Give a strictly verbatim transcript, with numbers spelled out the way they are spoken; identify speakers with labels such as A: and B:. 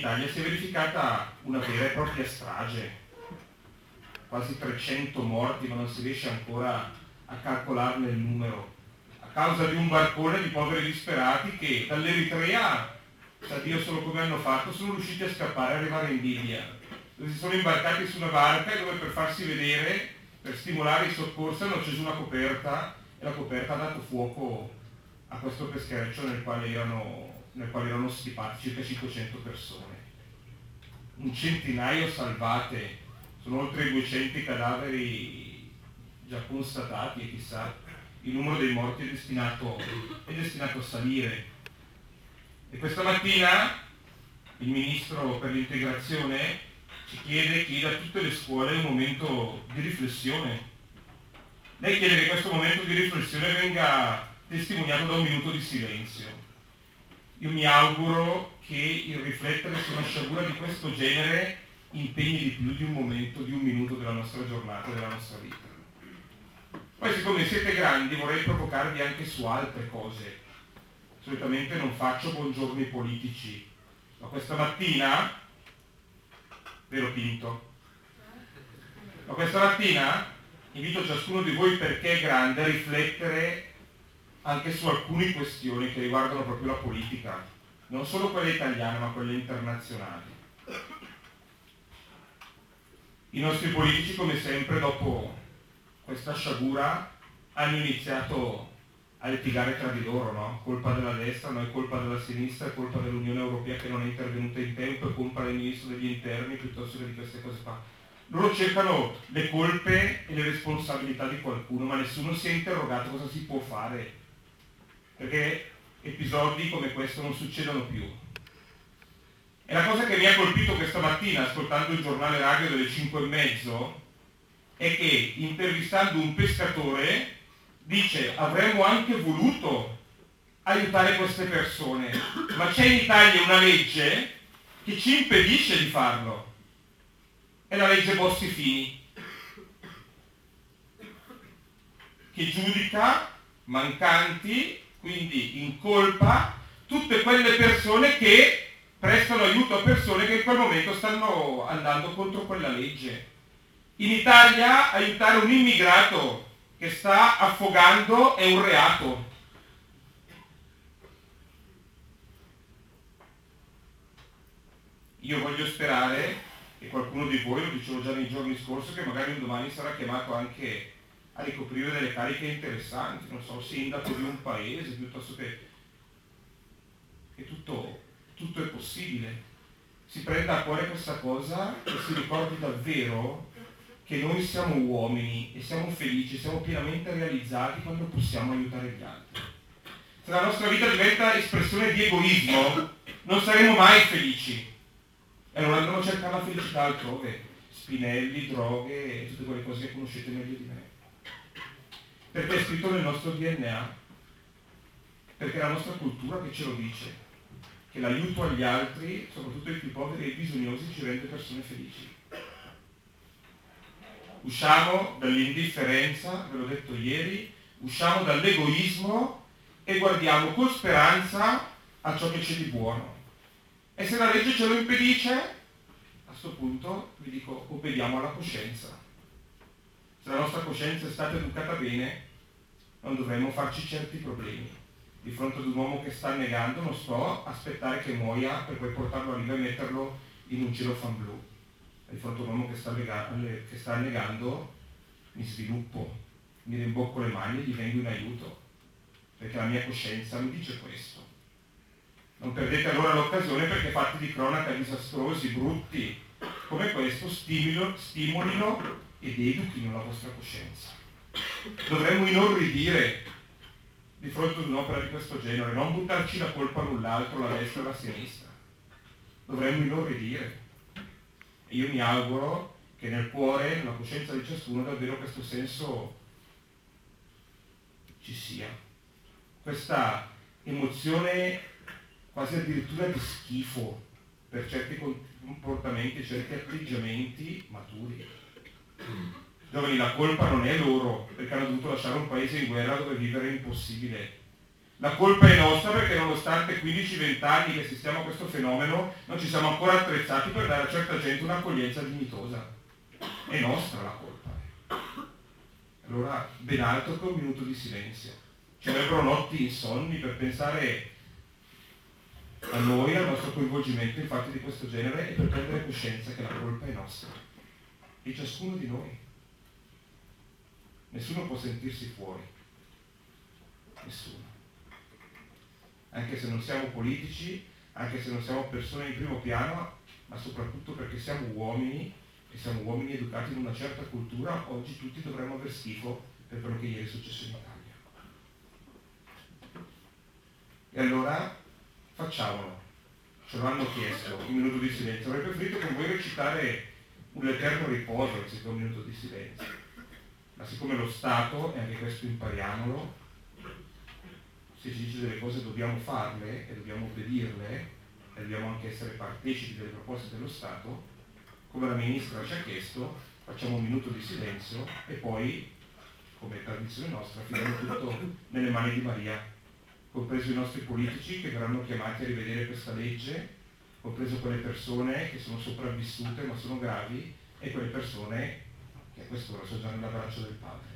A: Italia si è verificata una vera e propria strage, quasi trecento morti, ma non si riesce ancora a calcolarne il numero, a causa di un barcone di poveri disperati che dall'Eritrea, sa Dio solo come hanno fatto, sono riusciti a scappare e arrivare in Libia, dove si sono imbarcati su una barca e dove per farsi vedere, per stimolare i soccorsi, hanno acceso una coperta e la coperta ha dato fuoco a questo peschereccio nel quale erano, nel quale erano stipati circa cinquecento persone. Un centinaio salvate, sono oltre duecento i cadaveri già constatati e chissà, il numero dei morti è destinato, è destinato a salire. E questa mattina il Ministro per l'integrazione ci chiede, chiede a tutte le scuole un momento di riflessione. Lei chiede che questo momento di riflessione venga testimoniato da un minuto di silenzio. Io mi auguro che il riflettere su una sciagura di questo genere impegni di più di un momento, di un minuto della nostra giornata, della nostra vita. Poi, siccome siete grandi, vorrei provocarvi anche su altre cose. Solitamente non faccio buongiorni politici, ma questa mattina, vero Pinto? Ma questa mattina invito ciascuno di voi, perché è grande, a riflettere anche su alcune questioni che riguardano proprio la politica, non solo quelle italiane ma quelle internazionali. I nostri politici, come sempre, dopo questa sciagura hanno iniziato a litigare tra di loro, no? Colpa della destra, no? È colpa della sinistra, è colpa dell'Unione Europea che non è intervenuta in tempo, è colpa del Ministro degli Interni, piuttosto che di queste cose qua. Loro cercano le colpe e le responsabilità di qualcuno, ma nessuno si è interrogato cosa si può fare perché episodi come questo non succedono più. E la cosa che mi ha colpito questa mattina, ascoltando il giornale radio delle cinque e mezzo, è che intervistando un pescatore dice: avremmo anche voluto aiutare queste persone, ma c'è in Italia una legge che ci impedisce di farlo. È la legge Bossi-Fini, che giudica mancanti, quindi incolpa, tutte quelle persone che prestano aiuto a persone che in quel momento stanno andando contro quella legge. In Italia aiutare un immigrato che sta affogando è un reato. Io voglio sperare che qualcuno di voi, lo dicevo già nei giorni scorsi, che magari un domani sarà chiamato anche a ricoprire delle cariche interessanti, non so, sindaco di un paese, piuttosto che, che tutto, tutto è possibile. Si prenda a cuore questa cosa e si ricordi davvero che noi siamo uomini e siamo felici, siamo pienamente realizzati quando possiamo aiutare gli altri. Se la nostra vita diventa espressione di egoismo, non saremo mai felici. E allora andremo a cercare la felicità altrove, spinelli, droghe e tutte quelle cose che conoscete meglio di me. Perché è scritto nel nostro D N A, perché è la nostra cultura che ce lo dice, che l'aiuto agli altri, soprattutto ai più poveri e ai bisognosi, ci rende persone felici. Usciamo dall'indifferenza, ve l'ho detto ieri, usciamo dall'egoismo e guardiamo con speranza a ciò che c'è di buono. E se la legge ce lo impedisce, a questo punto vi dico, obbediamo alla coscienza. Se la nostra coscienza è stata educata bene, non dovremmo farci certi problemi. Di fronte ad un uomo che sta negando, non sto a aspettare che muoia per poi portarlo a riva e metterlo in un celofan blu. Di fronte a un uomo che sta, lega- che sta negando, mi sviluppo, mi rimbocco le mani e gli vengo in aiuto, perché la mia coscienza mi dice questo. Non perdete allora l'occasione, perché fatti di cronaca disastrosi, brutti, come questo, stimolino, stimolino ed educhino la vostra coscienza. Dovremmo inorridire di fronte ad un'opera di questo genere, non buttarci la colpa l'un l'altro, la destra e la sinistra. Dovremmo inorridire. E io mi auguro che nel cuore, nella coscienza di ciascuno, davvero questo senso ci sia. Questa emozione quasi addirittura di schifo per certi comportamenti, certi atteggiamenti maturi. Giovani, la colpa non è loro, perché hanno dovuto lasciare un paese in guerra dove vivere è impossibile. La colpa è nostra perché nonostante quindici venti anni che assistiamo a questo fenomeno non ci siamo ancora attrezzati per dare a certa gente un'accoglienza dignitosa. È nostra la colpa. Allora, ben altro che un minuto di silenzio. Ci avrebbero notti insonni per pensare a noi, al nostro coinvolgimento in fatti di questo genere e per prendere coscienza che la colpa è nostra. Di ciascuno di noi. Nessuno può sentirsi fuori. Nessuno. Anche se non siamo politici, anche se non siamo persone in primo piano, ma soprattutto perché siamo uomini e siamo uomini educati in una certa cultura, oggi tutti dovremmo aver schifo per quello che ieri è successo in Italia. E allora facciamolo. Ce lo hanno chiesto, un minuto di silenzio. Avrei preferito con voi recitare un eterno riposo anziché un minuto di silenzio. Ma siccome lo Stato, e anche questo impariamolo, se ci dice delle cose dobbiamo farle e dobbiamo obbedirle e dobbiamo anche essere partecipi delle proposte dello Stato, come la Ministra ci ha chiesto, facciamo un minuto di silenzio e poi, come tradizione nostra, affidiamo tutto nelle mani di Maria, compreso i nostri politici che verranno chiamati a rivedere questa legge, compreso quelle persone che sono sopravvissute ma sono gravi e quelle persone che a quest'ora sono già nell'abbraccio del Padre.